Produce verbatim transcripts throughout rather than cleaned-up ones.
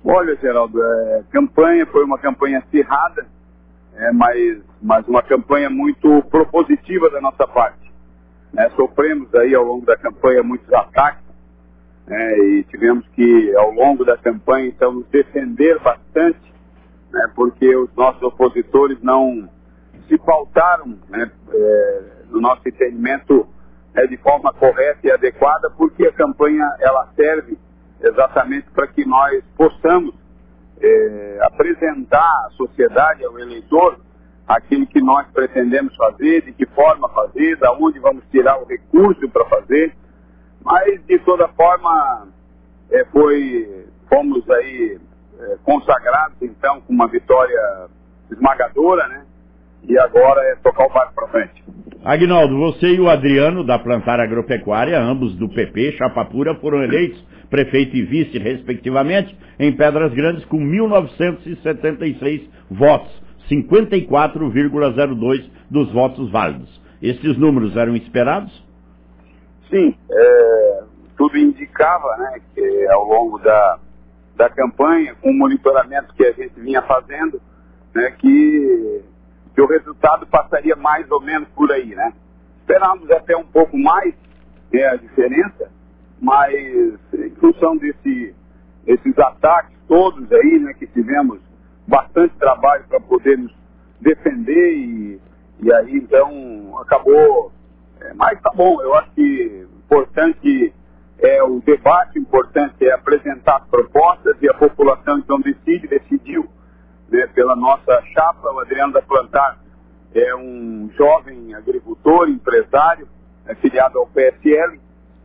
Olha, Geraldo, é, campanha foi uma campanha acirrada, é, mas, mas uma campanha muito propositiva da nossa parte. Né? Sofremos aí ao longo da campanha muitos ataques, né? E tivemos que, ao longo da campanha, então, nos defender bastante, né? Porque os nossos opositores não se pautaram, né? É, no nosso entendimento, é, de forma correta e adequada, porque a campanha ela serve exatamente para que nós possamos é, apresentar à sociedade, ao eleitor, aquilo que nós pretendemos fazer, de que forma fazer, da onde vamos tirar o recurso para fazer. Mas, de toda forma, é, foi, fomos aí é, consagrados, então, com uma vitória esmagadora, né? E agora é tocar o barco para frente. Aguinaldo, você e o Adriano, da Plantar Agropecuária, ambos do P P, chapa pura, foram eleitos prefeito e vice, respectivamente, em Pedras Grandes, com mil novecentos e setenta e seis votos, cinquenta e quatro vírgula zero dois por cento dos votos válidos. Estes números eram esperados? Sim, é, tudo indicava, né, que ao longo da, da campanha, com o monitoramento que a gente vinha fazendo, né, que, que o resultado passaria mais ou menos por aí, né. Esperávamos até um pouco mais, né, a diferença, mas em função desse, desses ataques todos aí, né, que tivemos bastante trabalho para poder nos defender e, e aí então acabou, é, mas tá bom, eu acho que importante é o debate, importante é apresentar as propostas e a população então decide, decidiu, né, pela nossa chapa. O Adriano da Plantar é um jovem agricultor, empresário, é, filiado ao P S L,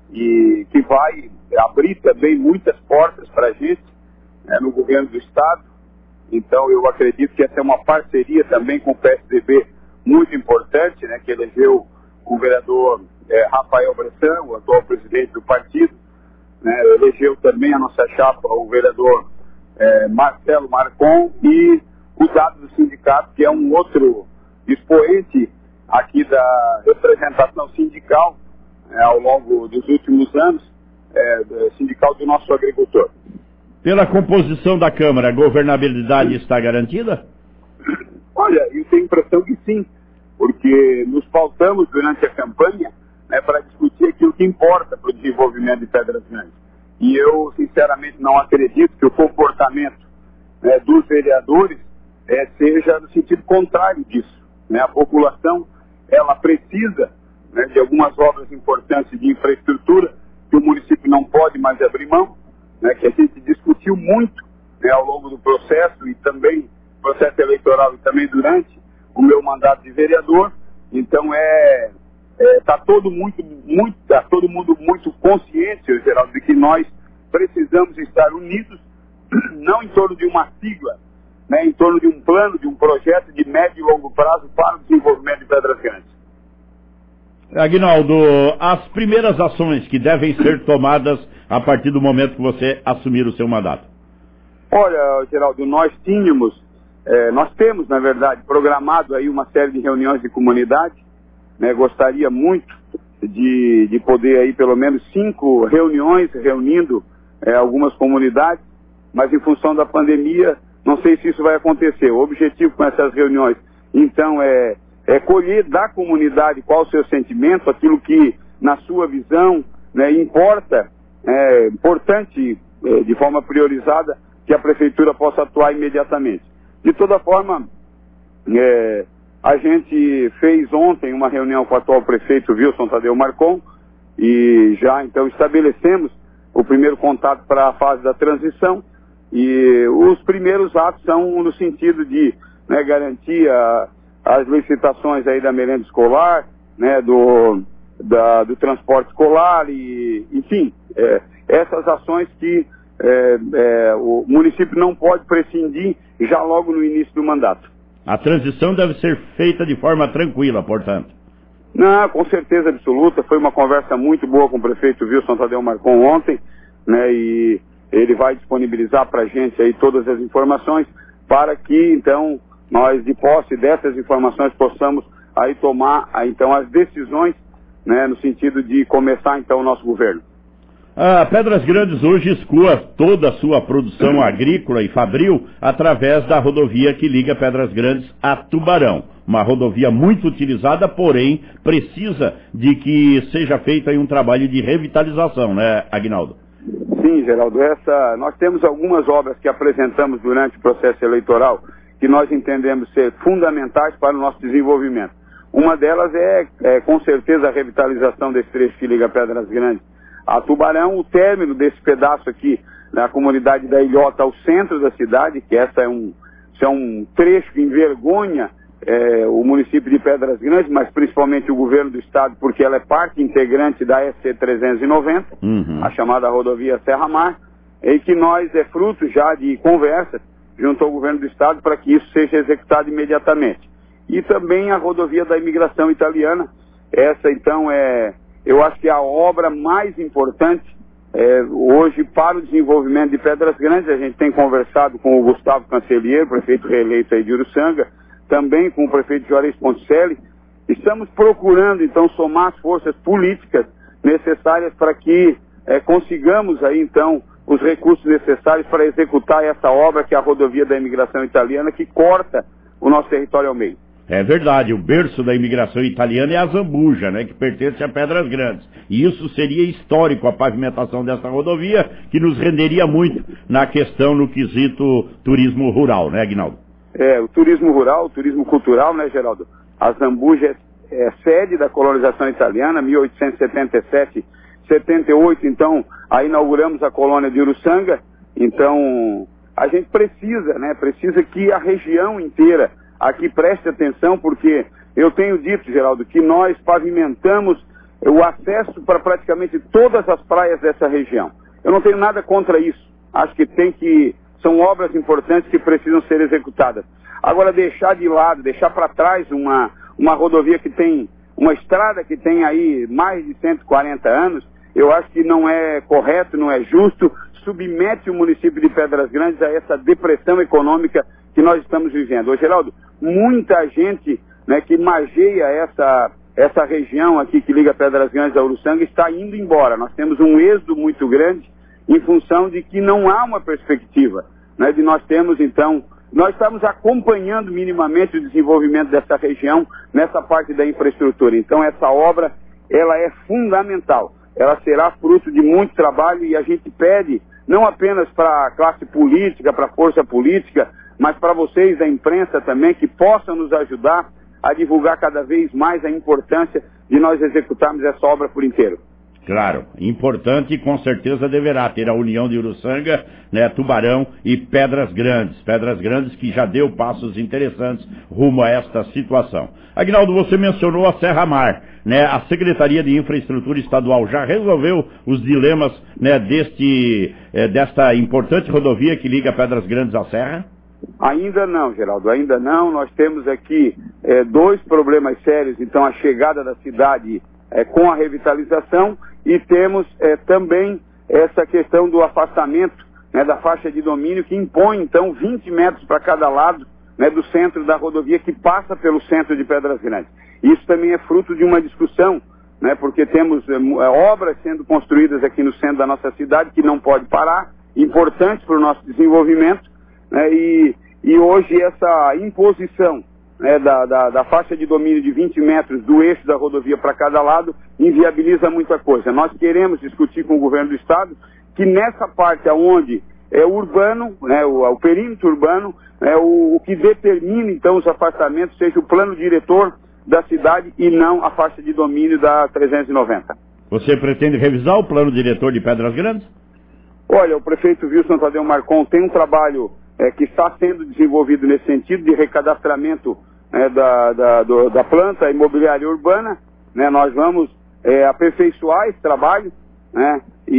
e que vai abrir também muitas portas para a gente, né, no governo do estado. Então eu acredito que essa é uma parceria também com o P S D B muito importante, né, que elegeu o vereador é, Rafael Bressan, o atual presidente do partido, né, elegeu também a nossa chapa o vereador é, Marcelo Marcon e o Dado do Sindicato, que é um outro expoente aqui da representação sindical, É, ao longo dos últimos anos, é, do sindical do nosso agricultor. Pela composição da Câmara, a governabilidade está garantida? Olha, eu tenho a impressão que sim, porque nos pautamos durante a campanha, né, para discutir aquilo que importa para o desenvolvimento de Pedras Grandes. E eu, sinceramente, não acredito que o comportamento, né, dos vereadores é, seja no sentido contrário disso, né? A população, ela precisa, né, de algumas obras importantes de infraestrutura que o município não pode mais abrir mão, né, que a gente discutiu muito, né, ao longo do processo e também processo eleitoral e também durante o meu mandato de vereador. Então é está é, todo muito muito tá todo mundo muito consciente, Geraldo, de que nós precisamos estar unidos, não em torno de uma sigla, né, em torno de um plano, de um projeto de médio e longo prazo para o desenvolvimento de Pedras Grandes. Aguinaldo, as primeiras ações que devem ser tomadas a partir do momento que você assumir o seu mandato. Olha, Geraldo, nós tínhamos, é, nós temos, na verdade, programado aí uma série de reuniões de comunidade, né, gostaria muito de, de poder aí pelo menos cinco reuniões reunindo é, algumas comunidades, mas em função da pandemia, não sei se isso vai acontecer. O objetivo com essas reuniões, então, é É colher da comunidade qual o seu sentimento, aquilo que, na sua visão, né, importa, é importante, é, de forma priorizada, que a prefeitura possa atuar imediatamente. De toda forma, é, a gente fez ontem uma reunião com o atual prefeito Wilson Tadeu Marcon e já, então, estabelecemos o primeiro contato para a fase da transição e os primeiros atos são no sentido de, né, garantir a as licitações aí da merenda escolar, né, do, da, do transporte escolar e, enfim, é, essas ações que é, é, o município não pode prescindir já logo no início do mandato. A transição deve ser feita de forma tranquila, portanto. Não, com certeza absoluta. Foi uma conversa muito boa com o prefeito Wilson Tadeu Marcon ontem, né, e ele vai disponibilizar para a gente aí todas as informações para que, então, nós, de posse dessas informações, possamos aí tomar aí, então, as decisões, né, no sentido de começar então o nosso governo. A Pedras Grandes hoje escoa toda a sua produção agrícola e fabril através da rodovia que liga Pedras Grandes a Tubarão. Uma rodovia muito utilizada, porém precisa de que seja feito aí um trabalho de revitalização, né, Aguinaldo? Sim, Geraldo. Essa, nós temos algumas obras que apresentamos durante o processo eleitoral que nós entendemos ser fundamentais para o nosso desenvolvimento. Uma delas é, é com certeza, a revitalização desse trecho que liga Pedras Grandes a Tubarão, o término desse pedaço aqui na comunidade da Ilhota ao centro da cidade, que essa é um, isso é um trecho que envergonha é, o município de Pedras Grandes, mas principalmente o governo do estado, porque ela é parte integrante da S C trezentos e noventa, uhum. a chamada rodovia Serra Mar, e que nós é fruto já de conversas junto ao governo do estado para que isso seja executado imediatamente. E também a rodovia da imigração italiana, essa então é, eu acho que é a obra mais importante é, hoje para o desenvolvimento de Pedras Grandes. A gente tem conversado com o Gustavo Cancelheiro, prefeito reeleito aí de Uruçanga, também com o prefeito Juarez Ponticelli. Estamos procurando então somar as forças políticas necessárias para que é, consigamos aí então os recursos necessários para executar essa obra que é a rodovia da imigração italiana, que corta o nosso território ao meio. É verdade, o berço da imigração italiana é a Zambuja, né, que pertence a Pedras Grandes. E isso seria histórico, a pavimentação dessa rodovia, que nos renderia muito na questão no quesito turismo rural, né, Aguinaldo? É, o turismo rural, o turismo cultural, né, Geraldo? A Zambuja é, é sede da colonização italiana, mil oitocentos e setenta e sete, setenta e oito, então, aí inauguramos a colônia de Uruçanga. Então, a gente precisa, né, precisa que a região inteira aqui preste atenção, porque eu tenho dito, Geraldo, que nós pavimentamos o acesso para praticamente todas as praias dessa região. Eu não tenho nada contra isso. Acho que tem que, são obras importantes que precisam ser executadas. Agora, deixar de lado, deixar para trás uma, uma rodovia que tem, uma estrada que tem aí mais de cento e quarenta anos, eu acho que não é correto, não é justo, submete o município de Pedras Grandes a essa depressão econômica que nós estamos vivendo. Ô, Geraldo, muita gente, né, que mageia essa, essa região aqui que liga Pedras Grandes a Uruçanga está indo embora. Nós temos um êxodo muito grande em função de que não há uma perspectiva, né, de nós termos, então, nós estamos acompanhando minimamente o desenvolvimento dessa região nessa parte da infraestrutura. Então, essa obra, ela é fundamental. Ela será fruto de muito trabalho e a gente pede, não apenas para a classe política, para a força política, mas para vocês da imprensa também, que possam nos ajudar a divulgar cada vez mais a importância de nós executarmos essa obra por inteiro. Claro, importante e com certeza deverá ter a união de Uruçanga, né, Tubarão e Pedras Grandes. Pedras Grandes que já deu passos interessantes rumo a esta situação. Aguinaldo, você mencionou a Serra Mar, né? A Secretaria de Infraestrutura Estadual já resolveu os dilemas, né, deste, eh, desta importante rodovia que liga Pedras Grandes à Serra? Ainda não, Geraldo, ainda não. Nós temos aqui eh, dois problemas sérios, então a chegada da cidade eh, com a revitalização e temos eh, também essa questão do afastamento, né, da faixa de domínio que impõe então vinte metros para cada lado, né, do centro da rodovia que passa pelo centro de Pedras Grandes. Isso também é fruto de uma discussão, né, porque temos eh, obras sendo construídas aqui no centro da nossa cidade que não pode parar, importantes para o nosso desenvolvimento, né, e, e hoje essa imposição, né, da, da, da faixa de domínio de vinte metros do eixo da rodovia para cada lado inviabiliza muita coisa. Nós queremos discutir com o governo do estado que nessa parte onde é urbano, né, o, o perímetro urbano, é o, o que determina então os afastamentos seja o plano diretor da cidade e não a faixa de domínio da trezentos e noventa. Você pretende revisar o plano diretor de Pedras Grandes? Olha, o prefeito Wilson Tadeu Marcon tem um trabalho é, que está sendo desenvolvido nesse sentido de recadastramento é, da, da, do, da planta imobiliária urbana, né? Nós vamos é, aperfeiçoar esse trabalho, né? E,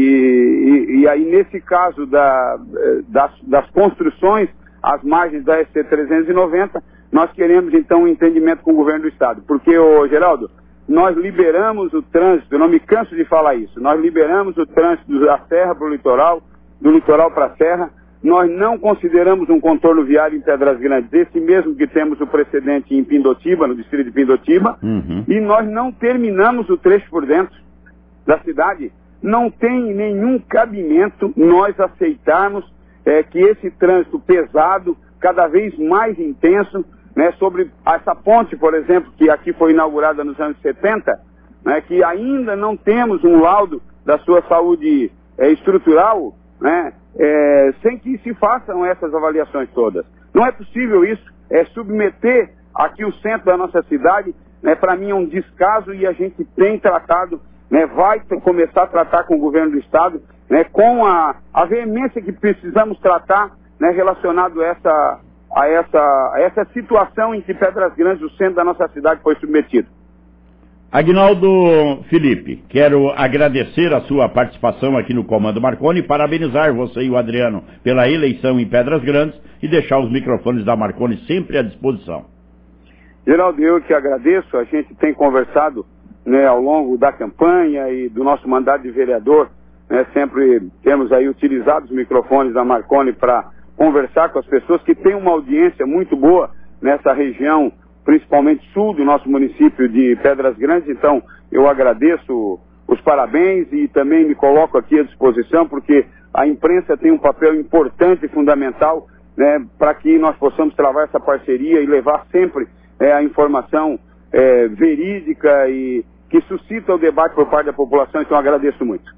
e, e aí nesse caso da, das, das construções às margens da S C trezentos e noventa, nós queremos então um entendimento com o governo do estado, porque, ô, Geraldo, nós liberamos o trânsito, eu não me canso de falar isso, nós liberamos o trânsito da serra para o litoral, do litoral para a serra, nós não consideramos um contorno viário em Pedras Grandes, esse mesmo que temos o precedente em Pindotiba, no distrito de Pindotiba, uhum. E nós não terminamos o trecho por dentro da cidade, não tem nenhum cabimento nós aceitarmos é, que esse trânsito pesado, cada vez mais intenso, né, sobre essa ponte, por exemplo, que aqui foi inaugurada nos anos setenta, né, que ainda não temos um laudo da sua saúde é, estrutural, né, é, sem que se façam essas avaliações todas. Não é possível isso, é submeter aqui o centro da nossa cidade, né, para mim é um descaso, e a gente tem tratado, né, vai começar a tratar com o governo do estado, né, com a, a veemência que precisamos tratar, né, relacionado a essa, a, essa, a essa situação em que Pedras Grandes, o centro da nossa cidade, foi submetido. Aguinaldo Felipe, quero agradecer a sua participação aqui no Comando Marconi, parabenizar você e o Adriano pela eleição em Pedras Grandes e deixar os microfones da Marconi sempre à disposição. Geraldo, eu que agradeço, a gente tem conversado, né, ao longo da campanha e do nosso mandato de vereador, né, sempre temos aí utilizado os microfones da Marconi para conversar com as pessoas que têm uma audiência muito boa nessa região, principalmente sul do nosso município de Pedras Grandes. Então eu agradeço os parabéns e também me coloco aqui à disposição, porque a imprensa tem um papel importante e fundamental, né, para que nós possamos travar essa parceria e levar sempre é, a informação é, verídica e que suscita o debate por parte da população. Então agradeço muito.